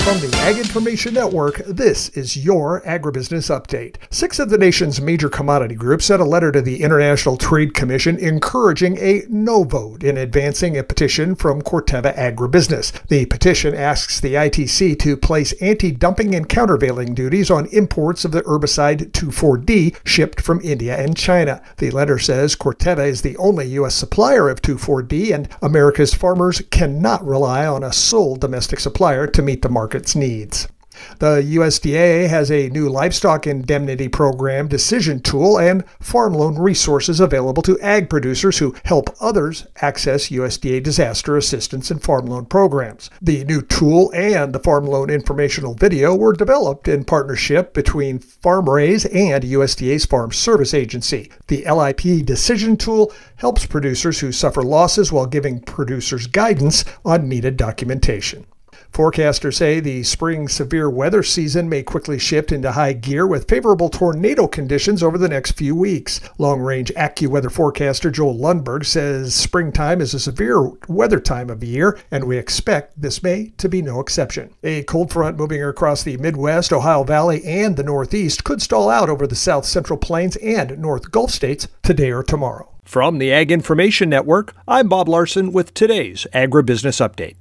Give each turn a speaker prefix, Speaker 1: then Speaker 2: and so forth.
Speaker 1: From the Ag Information Network, this is your Agribusiness Update. 6 of the nation's major commodity groups sent a letter to the International Trade Commission encouraging a no vote in advancing a petition from Corteva Agribusiness. The petition asks the ITC to place anti-dumping and countervailing duties on imports of the herbicide 2,4-D shipped from India and China. The letter says Corteva is the only U.S. supplier of 2,4-D, and America's farmers cannot rely on a sole domestic supplier to meet the market's needs. The USDA has a new livestock indemnity program decision tool and farm loan resources available to ag producers who help others access USDA disaster assistance and farm loan programs. The new tool and the farm loan informational video were developed in partnership between FarmRaise and USDA's Farm Service Agency. The LIP decision tool helps producers who suffer losses while giving producers guidance on needed documentation. Forecasters say the spring severe weather season may quickly shift into high gear with favorable tornado conditions over the next few weeks. Long-range AccuWeather forecaster Joel Lundberg says springtime is a severe weather time of year, and we expect this May to be no exception. A cold front moving across the Midwest, Ohio Valley, and the Northeast could stall out over the South Central Plains and North Gulf states today or tomorrow.
Speaker 2: From the Ag Information Network, I'm Bob Larson with today's Agribusiness Update.